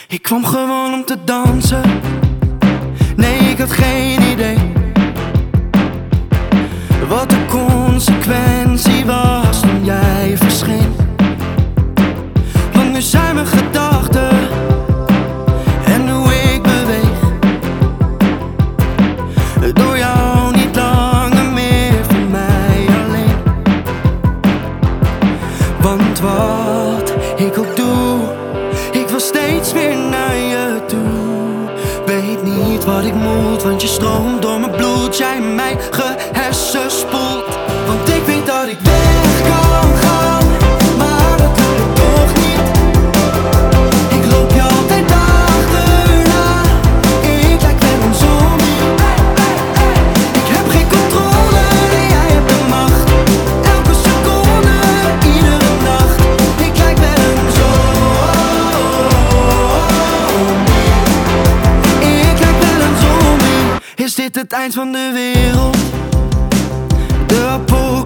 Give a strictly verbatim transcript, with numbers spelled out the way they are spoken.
Ik kwam gewoon om te dansen. Nee, ik had geen idee wat de consequentie was toen jij verscheen. Want nu zijn mijn gedachten en hoe ik beweeg door jou niet langer meer voor mij alleen. Want wat ik ook doe, ik wil steeds weer naar je toe. Weet niet wat ik moet, want je stroomt door mijn bloed. Jij mij gehersenspoeld. Want ik weet dat ik weg kan gaan, maar dat lukt me toch niet. Ik loop je altijd achterna. Ik lijk wel een zombie. Ik heb geen controle, nee, jij hebt de macht. Elke seconde, iedere nacht. Ik lijk wel een zombie. Ik lijk wel een zombie. Is dit het eind van de wereld? De apocalypse